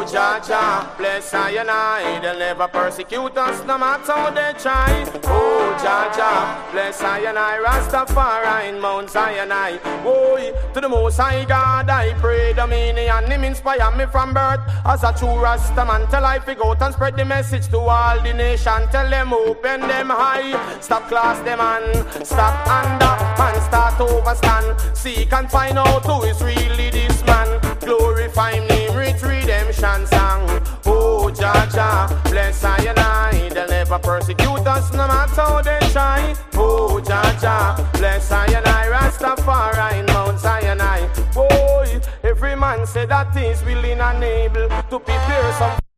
Jah Jah, bless I and I. They'll never persecute us no matter how they try. Oh, Jah Jah, bless I and I. Rastafari in Mount Zion I. Boy, to the Most High God I pray. Dominion, him inspire me from birth. As a true Rasta man, tell I figure out and spread the message to all the nation. Tell them open them high. Stop class them and stop under and start overstand. Seek and find out who is really this man. Glorify him, rich redemption song. Oh, Jah Jah, bless I and I. They'll never persecute us no matter how they try. Oh, Jah Jah, bless I and I. Rastafari in Mount Zion I. Boy, every man said that he's willing and able to prepare some